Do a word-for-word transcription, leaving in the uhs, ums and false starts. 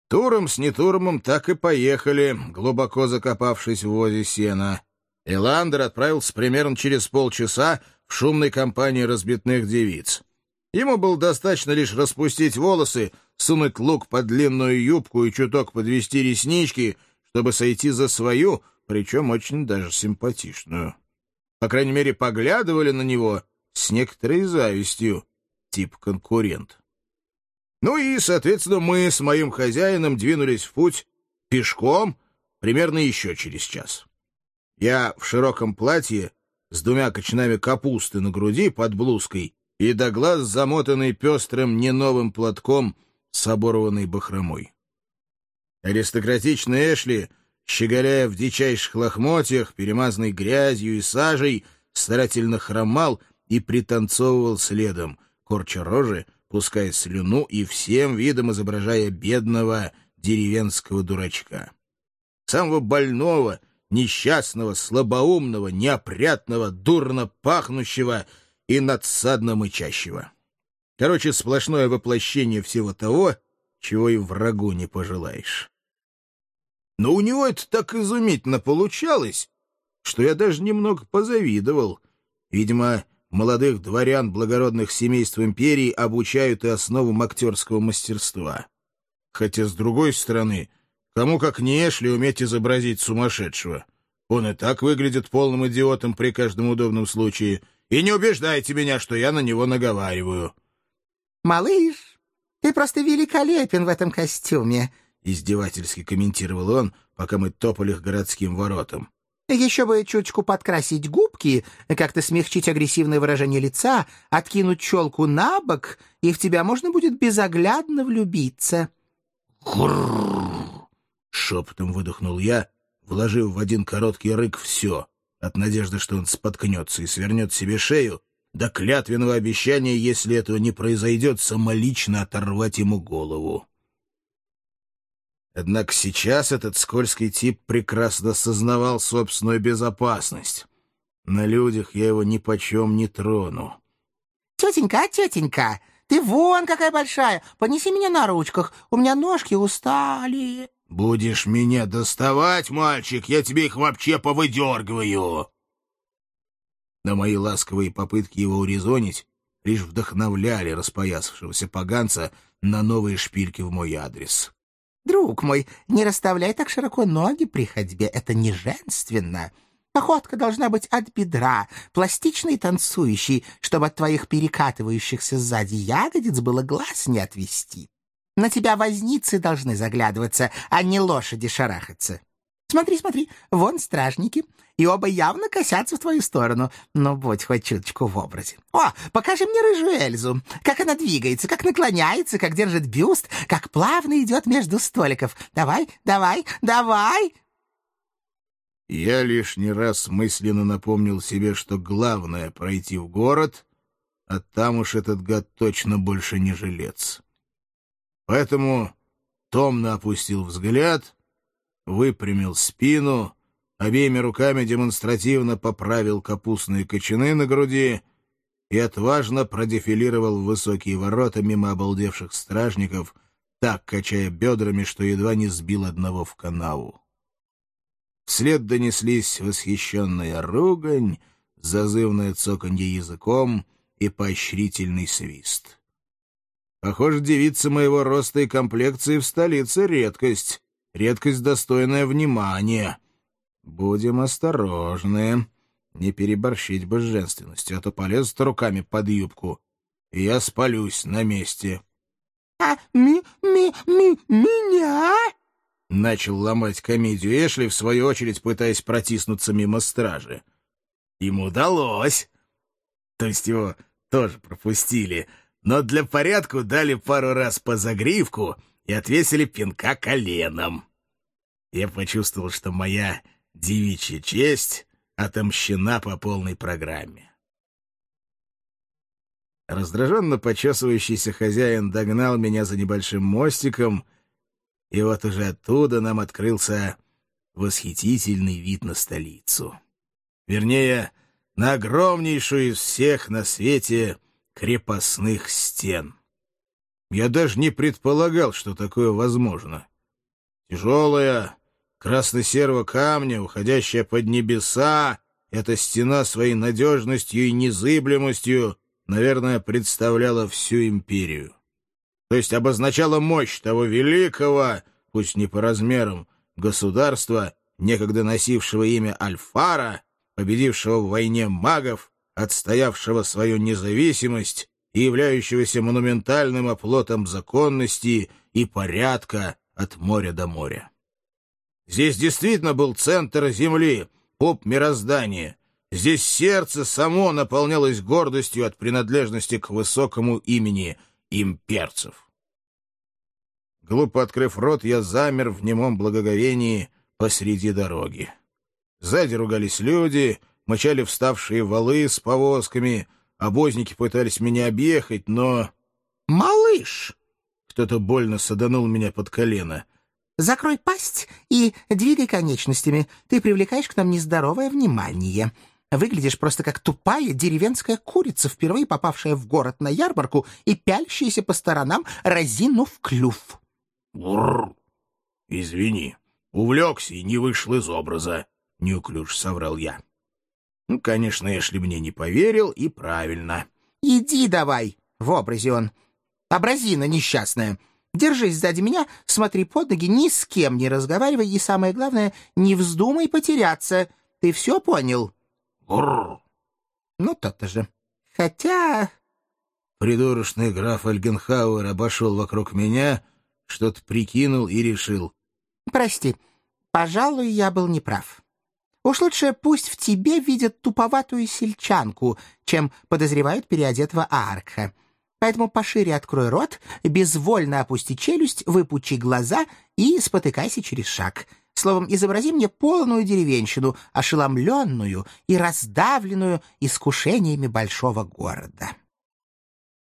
Туром с Нетурмом так и поехали, глубоко закопавшись в возе сена. Эландер отправился примерно через полчаса в шумной компании разбитных девиц. Ему было достаточно лишь распустить волосы, сунуть лук под длинную юбку и чуток подвести реснички, чтобы сойти за свою, причем очень даже симпатичную. По крайней мере, поглядывали на него с некоторой завистью, тип конкурент. Ну и, соответственно, мы с моим хозяином двинулись в путь пешком примерно еще через час. Я в широком платье с двумя кочанами капусты на груди под блузкой и до глаз замотанный пестрым неновым платком с оборванной бахромой. Аристократичный Эшли, щеголяя в дичайших лохмотьях, перемазанный грязью и сажей, старательно хромал и пританцовывал следом, корча рожи, пуская слюну и всем видом изображая бедного деревенского дурачка. Самого больного, несчастного, слабоумного, неопрятного, дурно пахнущего и надсадно мычащего. Короче, сплошное воплощение всего того, чего и врагу не пожелаешь. Но у него это так изумительно получалось, что я даже немного позавидовал. Видимо, молодых дворян благородных семейств империи обучают и основам актерского мастерства. Хотя, с другой стороны, кому как не Эшли уметь изобразить сумасшедшего. Он и так выглядит полным идиотом при каждом удобном случае. И не убеждайте меня, что я на него наговариваю. «Малыш, ты просто великолепен в этом костюме», — издевательски комментировал он, пока мы топали к городским воротам. «Еще бы чуточку подкрасить губки, как-то смягчить агрессивное выражение лица, откинуть челку на бок, и в тебя можно будет безоглядно влюбиться». «Грррр!» — шепотом выдохнул я, вложив в один короткий рык все, от надежды, что он споткнется и свернет себе шею, до клятвенного обещания, если этого не произойдет, самолично оторвать ему голову. Однако сейчас этот скользкий тип прекрасно сознавал собственную безопасность. На людях я его нипочем не трону. «Тетенька, тетенька, ты вон какая большая! Понеси меня на ручках, у меня ножки устали!» «Будешь меня доставать, мальчик, я тебе их вообще повыдергиваю!» Но мои ласковые попытки его урезонить лишь вдохновляли распоясавшегося поганца на новые шпильки в мой адрес. «Друг мой, не расставляй так широко ноги при ходьбе, это не женственно. Походка должна быть от бедра, пластичной и танцующей, чтобы от твоих перекатывающихся сзади ягодиц было глаз не отвести. На тебя возницы должны заглядываться, а не лошади шарахаться. Смотри, смотри, вон стражники, и оба явно косятся в твою сторону. Ну, будь хоть чуточку в образе. О, покажи мне рыжую Эльзу, как она двигается, как наклоняется, как держит бюст, как плавно идет между столиков. Давай, давай, давай!» Я лишний раз мысленно напомнил себе, что главное — пройти в город, а там уж этот гад точно больше не жилец. Поэтому томно опустил взгляд, выпрямил спину, обеими руками демонстративно поправил капустные кочаны на груди и отважно продефилировал в высокие ворота мимо обалдевших стражников, так качая бедрами, что едва не сбил одного в канаву. Вслед донеслись восхищенная ругань, зазывное цоканье языком и поощрительный свист. Похоже, девица моего роста и комплекции в столице — редкость, редкость, достойная внимания. Будем осторожны, не переборщить бы с женственностью, а то полезут руками под юбку, и я спалюсь на месте. — А ми, ми, ми, меня? — начал ломать комедию Эшли, в свою очередь пытаясь протиснуться мимо стражи. Ему удалось. То есть его тоже пропустили, но для порядка дали пару раз по загривку и отвесили пинка коленом. Я почувствовал, что моя девичья честь отомщена по полной программе. Раздраженно почесывающийся хозяин догнал меня за небольшим мостиком, и вот уже оттуда нам открылся восхитительный вид на столицу. Вернее, на огромнейшую из всех на свете крепостных стен. Я даже не предполагал, что такое возможно. Тяжелая, красно-серого камня, уходящая под небеса, эта стена своей надежностью и незыблемостью, наверное, представляла всю империю. То есть обозначала мощь того великого, пусть не по размерам, государства, некогда носившего имя Альфара, победившего в войне магов, отстоявшего свою независимость и являющегося монументальным оплотом законности и порядка от моря до моря. Здесь действительно был центр земли, пуп мироздания. Здесь сердце само наполнялось гордостью от принадлежности к высокому имени имперцев. Глупо открыв рот, я замер в немом благоговении посреди дороги. Сзади ругались люди, мчали вставшие валы с повозками, обозники пытались меня объехать, но... «Малыш!» Кто-то больно саданул меня под колено. «Закрой пасть и двигай конечностями. Ты привлекаешь к нам нездоровое внимание. Выглядишь просто как тупая деревенская курица, впервые попавшая в город на ярмарку и пялящаяся по сторонам, разинув клюв». «Бррр! Извини, увлекся и не вышел из образа», — неуклюж соврал я. Ну, конечно, Эшли мне не поверил, и правильно. «Иди давай!» — в образе он. «Образина несчастная. Держись сзади меня, смотри под ноги, ни с кем не разговаривай и, самое главное, не вздумай потеряться. Ты все понял?» «Бррр!» «Ну, то-то же. Хотя...» Придурочный граф Альгенхауэр обошел вокруг меня, что-то прикинул и решил. «Прости, пожалуй, я был неправ. Уж лучше пусть в тебе видят туповатую сельчанку, чем подозревают переодетого ааркха. Поэтому пошире открой рот, безвольно опусти челюсть, выпучи глаза и спотыкайся через шаг. Словом, изобрази мне полную деревенщину, ошеломленную и раздавленную искушениями большого города».